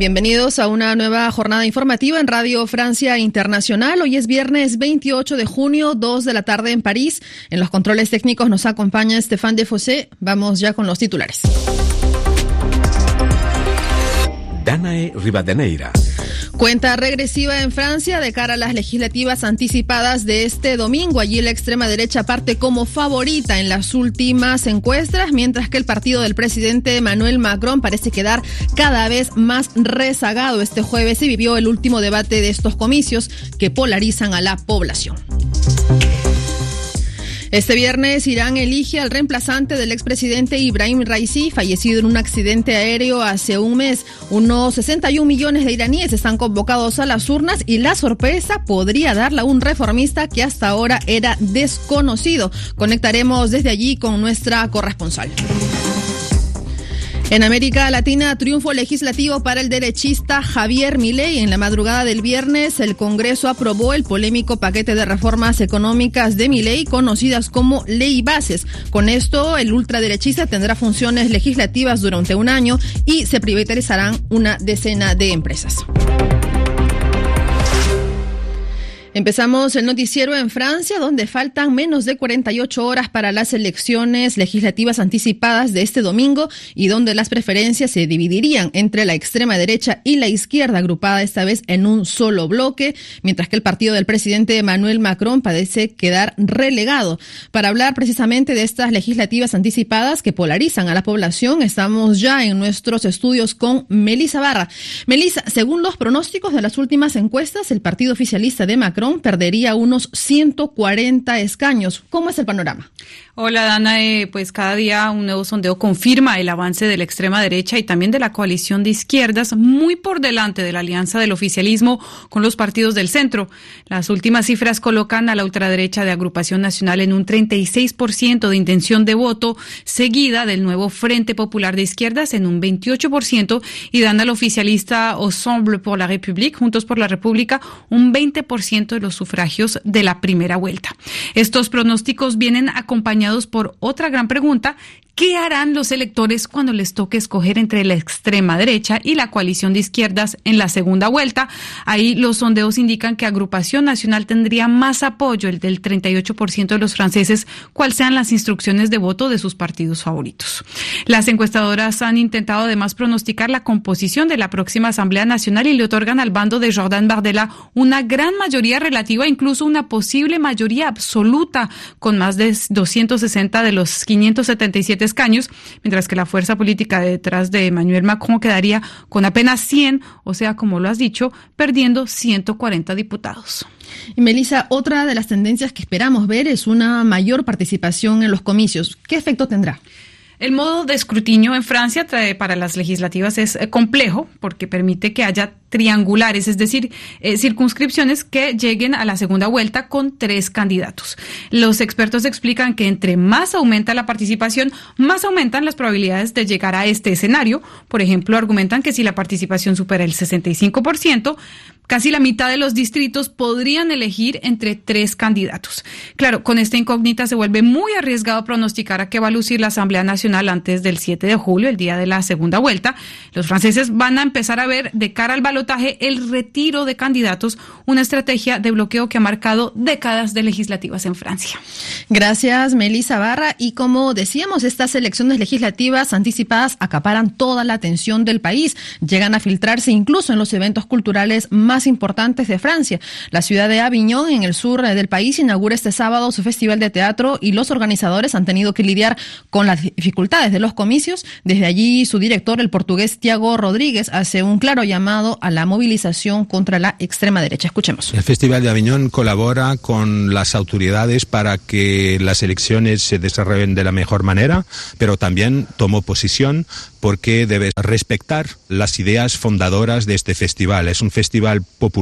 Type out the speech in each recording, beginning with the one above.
Bienvenidos a una nueva jornada informativa en Radio Francia Internacional. Hoy es viernes 28 de junio, 2 de la tarde en París. En los controles técnicos nos acompaña Stéphane Defossé. Vamos ya con los titulares. Danae Rivadeneira. Cuenta regresiva en Francia de cara a las legislativas anticipadas de este domingo. Allí la extrema derecha parte como favorita en las últimas encuestas, mientras que el partido del presidente Emmanuel Macron parece quedar cada vez más rezagado. Este jueves se vivió el último debate de estos comicios que polarizan a la población. Este viernes, Irán elige al reemplazante del expresidente Ibrahim Raisi, fallecido en un accidente aéreo hace un mes. Unos 61 millones de iraníes están convocados a las urnas y la sorpresa podría darla a un reformista que hasta ahora era desconocido. Conectaremos desde allí con nuestra corresponsal. En América Latina, triunfo legislativo para el derechista Javier Milei. En la madrugada del viernes, el Congreso aprobó el polémico paquete de reformas económicas de Milei, conocidas como Ley Bases. Con esto, el ultraderechista tendrá funciones legislativas durante un año y se privatizarán una decena de empresas. Empezamos el noticiero en Francia, donde faltan menos de 48 horas para las elecciones legislativas anticipadas de este domingo y donde las preferencias se dividirían entre la extrema derecha y la izquierda, agrupada esta vez en un solo bloque, mientras que el partido del presidente Emmanuel Macron parece quedar relegado. Para hablar precisamente de estas legislativas anticipadas que polarizan a la población, estamos ya en nuestros estudios con Melissa Barra. Melissa, según los pronósticos de las últimas encuestas, el partido oficialista de Macron perdería unos 140 escaños. ¿Cómo es el panorama? Hola, Dana. Pues cada día un nuevo sondeo confirma el avance de la extrema derecha y también de la coalición de izquierdas, muy por delante de la alianza del oficialismo con los partidos del centro. Las últimas cifras colocan a la ultraderecha de Agrupación Nacional en un 36% de intención de voto, seguida del nuevo Frente Popular de Izquierdas en un 28% y dan al oficialista Ensemble pour la République, Juntos por la República, un 20% de los sufragios de la primera vuelta. Estos pronósticos vienen acompañados por otra gran pregunta: ¿qué harán los electores cuando les toque escoger entre la extrema derecha y la coalición de izquierdas en la segunda vuelta? Ahí los sondeos indican que Agrupación Nacional tendría más apoyo, el del 38% de los franceses, cuál sean las instrucciones de voto de sus partidos favoritos. Las encuestadoras han intentado además pronosticar la composición de la próxima Asamblea Nacional y le otorgan al bando de Jordan Bardella una gran mayoría relativa, incluso una posible mayoría absoluta, con más de 260 de los 577 escaños, mientras que la fuerza política detrás de Emmanuel Macron quedaría con apenas 100, o sea, como lo has dicho, perdiendo 140 diputados. Y Melissa, otra de las tendencias que esperamos ver es una mayor participación en los comicios. ¿Qué efecto tendrá? El modo de escrutinio en Francia para las legislativas es complejo porque permite que haya triangulares, es decir, circunscripciones que lleguen a la segunda vuelta con 3 candidatos. Los expertos explican que entre más aumenta la participación, más aumentan las probabilidades de llegar a este escenario. Por ejemplo, argumentan que si la participación supera el 65%, casi la mitad de los distritos podrían elegir entre 3 candidatos. Claro, con esta incógnita se vuelve muy arriesgado pronosticar a qué va a lucir la Asamblea Nacional antes del 7 de julio, el día de la segunda vuelta. Los franceses van a empezar a ver de cara al balotaje el retiro de candidatos, una estrategia de bloqueo que ha marcado décadas de legislativas en Francia. Gracias, Melissa Barra. Y como decíamos, estas elecciones legislativas anticipadas acaparan toda la atención del país. Llegan a filtrarse incluso en los eventos culturales más importantes de Francia. La ciudad de Avignon, en el sur del país, inaugura este sábado su festival de teatro y los organizadores han tenido que lidiar con las dificultades de los comicios. Desde allí, su director, el portugués Tiago Rodríguez, hace un claro llamado a la movilización contra la extrema derecha. Escuchemos. El Festival de Avignon colabora con las autoridades para que las elecciones se desarrollen de la mejor manera, pero también tomó posición porque debe respetar las ideas fundadoras de este festival. Es un festival popular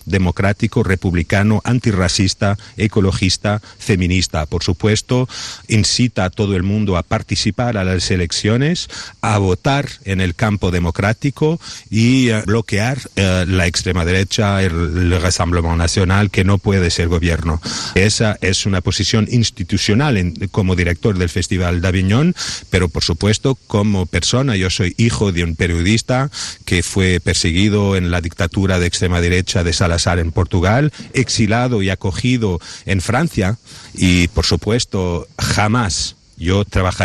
democrático, republicano, antirracista, ecologista, feminista. Por supuesto, incita a todo el mundo a participar a las elecciones, a votar en el campo democrático y bloquear la extrema derecha, el Rassemblement Nacional, que no puede ser gobierno. Esa es una posición institucional como director del Festival de Aviñón, pero por supuesto, como persona, yo soy hijo de un periodista que fue perseguido en la dictadura de extrema derecha de Salazar en Portugal, exilado y acogido en Francia, y por supuesto jamás yo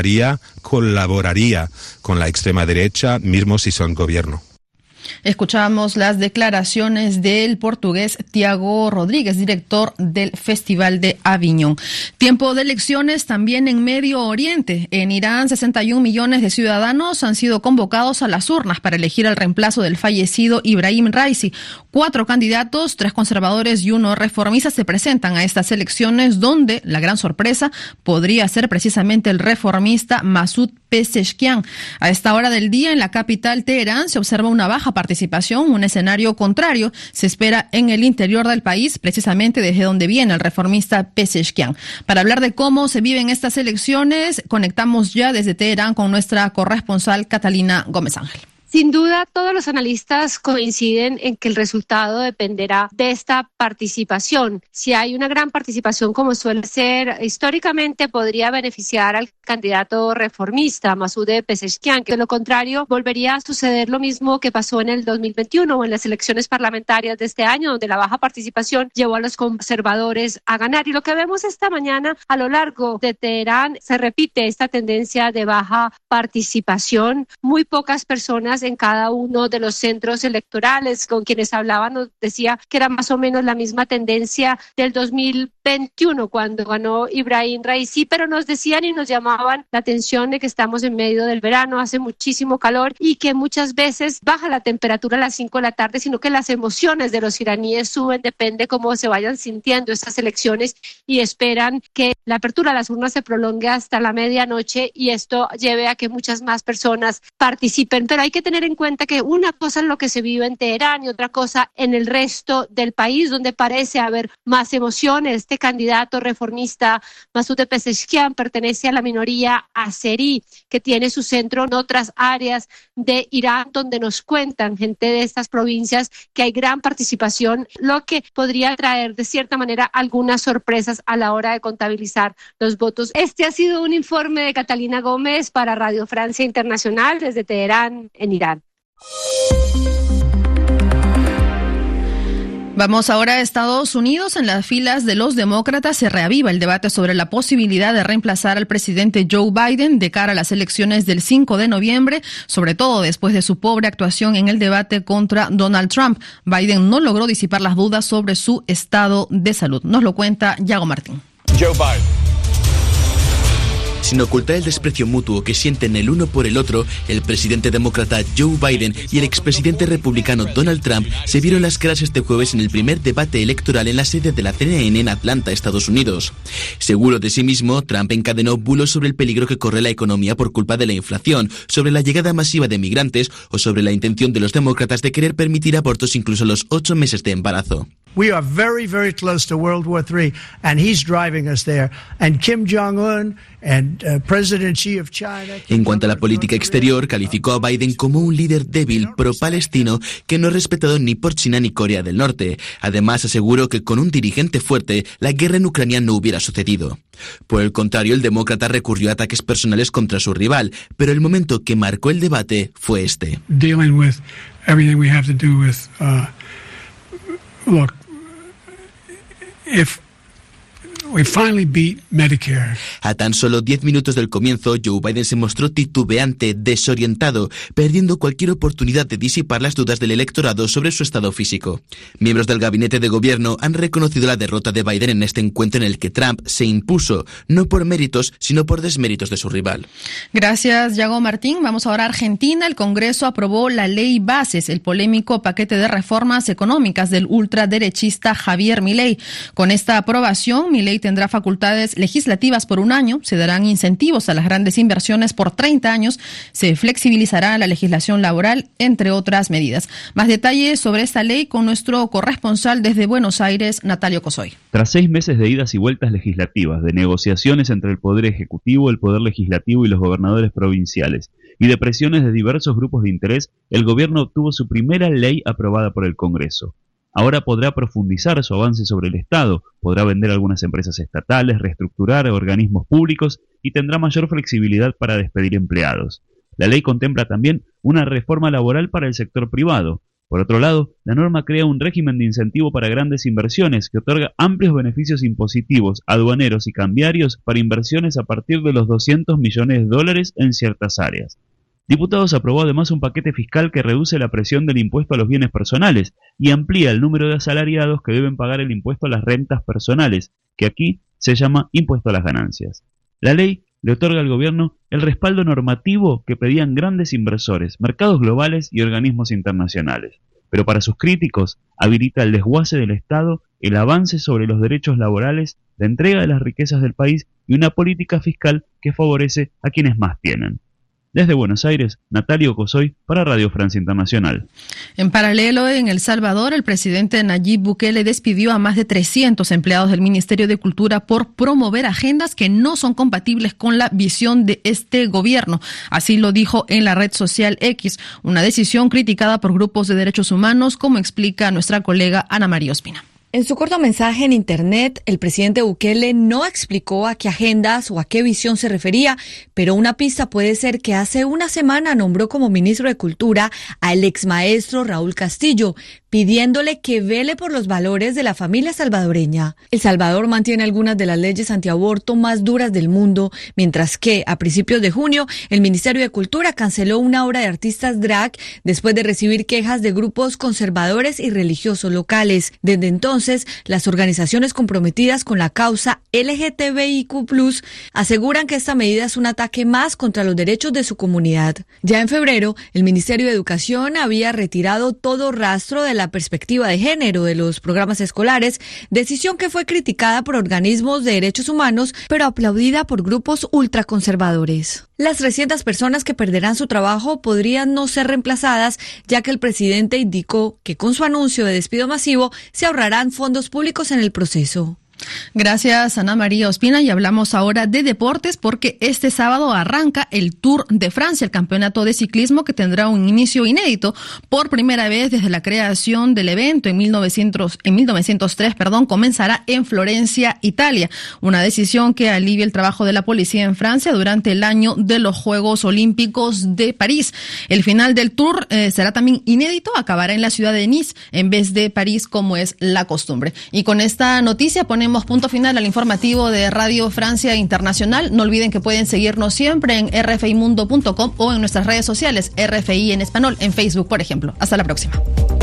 colaboraría con la extrema derecha, mismo si son gobierno. Escuchamos las declaraciones del portugués Tiago Rodríguez, director del Festival de Aviñón. Tiempo de elecciones también en Medio Oriente. En Irán, 61 millones de ciudadanos han sido convocados a las urnas para elegir al reemplazo del fallecido Ibrahim Raisi. 4 candidatos, 3 conservadores y 1 reformista se presentan a estas elecciones, donde la gran sorpresa podría ser precisamente el reformista Masoud Pezeshkian. A esta hora del día, en la capital Teherán, se observa una baja participación. Un escenario contrario se espera en el interior del país, precisamente desde donde viene el reformista Pezeshkian. Para hablar de cómo se viven estas elecciones, conectamos ya desde Teherán con nuestra corresponsal Catalina Gómez Ángel. Sin duda, todos los analistas coinciden en que el resultado dependerá de esta participación. Si hay una gran participación, como suele ser históricamente, podría beneficiar al candidato reformista, Masoud Pezeshkian, que de lo contrario volvería a suceder lo mismo que pasó en el 2021 o en las elecciones parlamentarias de este año, donde la baja participación llevó a los conservadores a ganar. Y lo que vemos esta mañana a lo largo de Teherán, se repite esta tendencia de baja participación. Muy pocas personas en cada uno de los centros electorales. Con quienes hablaban nos decía que era más o menos la misma tendencia del 2021 cuando ganó Ibrahim Raisi, pero nos decían y nos llamaban la atención de que estamos en medio del verano, hace muchísimo calor y que muchas veces baja la temperatura a las 5 de la tarde, sino que las emociones de los iraníes suben, depende cómo se vayan sintiendo estas elecciones, y esperan que la apertura de las urnas se prolongue hasta la medianoche y esto lleve a que muchas más personas participen. Pero hay que tener en cuenta que una cosa es lo que se vive en Teherán y otra cosa en el resto del país, donde parece haber más emociones. Este candidato reformista, Masoud Pezeshkian, pertenece a la minoría azerí, que tiene su centro en otras áreas de Irán, donde nos cuentan gente de estas provincias que hay gran participación, lo que podría traer de cierta manera algunas sorpresas a la hora de contabilizar los votos. Este ha sido un informe de Catalina Gómez para Radio Francia Internacional desde Teherán, en Irán. Vamos ahora a Estados Unidos. En las filas de los demócratas se reaviva el debate sobre la posibilidad de reemplazar al presidente Joe Biden de cara a las elecciones del 5 de noviembre, sobre todo después de su pobre actuación en el debate contra Donald Trump. Biden no logró disipar las dudas sobre su estado de salud. Nos lo cuenta Yago Martín. Joe Biden. Sin ocultar el desprecio mutuo que sienten el uno por el otro, el presidente demócrata Joe Biden y el expresidente republicano Donald Trump se vieron las caras este jueves en el primer debate electoral en la sede de la CNN en Atlanta, Estados Unidos. Seguro de sí mismo, Trump encadenó bulos sobre el peligro que corre la economía por culpa de la inflación, sobre la llegada masiva de migrantes o sobre la intención de los demócratas de querer permitir abortos incluso a los 8 meses de embarazo. We are very, very close to World War III, and he's driving us there. And Kim Jong-un and President Xi of China. En cuanto a la política exterior, calificó a Biden como un líder débil pro-palestino que no es respetado ni por China ni Corea del Norte. Además, aseguró que con un dirigente fuerte, la guerra en Ucrania no hubiera sucedido. Por el contrario, el demócrata recurrió a ataques personales contra su rival, pero el momento que marcó el debate fue este. Dealing with everything we have to do with, look, if we finally beat Medicare. A tan solo 10 minutos del comienzo, Joe Biden se mostró titubeante, desorientado, perdiendo cualquier oportunidad de disipar las dudas del electorado sobre su estado físico. Miembros del gabinete de gobierno han reconocido la derrota de Biden en este encuentro en el que Trump se impuso, no por méritos, sino por desméritos de su rival. Gracias, Yago Martín. Vamos ahora a Argentina. El Congreso aprobó la Ley Bases, el polémico paquete de reformas económicas del ultraderechista Javier Milei. Con esta aprobación, Milei tendrá facultades legislativas por 1 año, se darán incentivos a las grandes inversiones por 30 años, se flexibilizará la legislación laboral, entre otras medidas. Más detalles sobre esta ley con nuestro corresponsal desde Buenos Aires, Natalio Cosoy. Tras 6 meses de idas y vueltas legislativas, de negociaciones entre el Poder Ejecutivo, el Poder Legislativo y los gobernadores provinciales, y de presiones de diversos grupos de interés, el gobierno obtuvo su primera ley aprobada por el Congreso. Ahora podrá profundizar su avance sobre el Estado, podrá vender algunas empresas estatales, reestructurar organismos públicos y tendrá mayor flexibilidad para despedir empleados. La ley contempla también una reforma laboral para el sector privado. Por otro lado, la norma crea un régimen de incentivo para grandes inversiones que otorga amplios beneficios impositivos, aduaneros y cambiarios para inversiones a partir de los $200 millones en ciertas áreas. Diputados aprobó además un paquete fiscal que reduce la presión del impuesto a los bienes personales y amplía el número de asalariados que deben pagar el impuesto a las rentas personales, que aquí se llama impuesto a las ganancias. La ley le otorga al gobierno el respaldo normativo que pedían grandes inversores, mercados globales y organismos internacionales. Pero para sus críticos, habilita el desguace del Estado, el avance sobre los derechos laborales, la entrega de las riquezas del país y una política fiscal que favorece a quienes más tienen. Desde Buenos Aires, Natalio Cosoy para Radio Francia Internacional. En paralelo, en El Salvador, el presidente Nayib Bukele despidió a más de 300 empleados del Ministerio de Cultura por promover agendas que no son compatibles con la visión de este gobierno. Así lo dijo en la red social X, una decisión criticada por grupos de derechos humanos, como explica nuestra colega Ana María Ospina. En su corto mensaje en Internet, el presidente Bukele no explicó a qué agendas o a qué visión se refería, pero una pista puede ser que hace una semana nombró como ministro de Cultura al exmaestro Raúl Castillo, pidiéndole que vele por los valores de la familia salvadoreña. El Salvador mantiene algunas de las leyes antiaborto más duras del mundo, mientras que a principios de junio el Ministerio de Cultura canceló una obra de artistas drag después de recibir quejas de grupos conservadores y religiosos locales. Desde entonces, las organizaciones comprometidas con la causa LGTBIQ+, aseguran que esta medida es un ataque más contra los derechos de su comunidad. Ya en febrero, el Ministerio de Educación había retirado todo rastro de la perspectiva de género de los programas escolares, decisión que fue criticada por organismos de derechos humanos, pero aplaudida por grupos ultraconservadores. Las 300 personas que perderán su trabajo podrían no ser reemplazadas, ya que el presidente indicó que con su anuncio de despido masivo se ahorrarán fondos públicos en el proceso. Gracias, Ana María Ospina, y hablamos ahora de deportes porque este sábado arranca el Tour de Francia, el campeonato de ciclismo que tendrá un inicio inédito por primera vez desde la creación del evento en 1903, comenzará en Florencia, Italia, una decisión que alivia el trabajo de la policía en Francia durante el año de los Juegos Olímpicos de París. El final del Tour será también inédito, acabará en la ciudad de Nice en vez de París como es la costumbre. Y con esta noticia ponemos punto final al informativo de Radio Francia Internacional. No olviden que pueden seguirnos siempre en rfimundo.com o en nuestras redes sociales, RFI en español, en Facebook, por ejemplo. Hasta la próxima.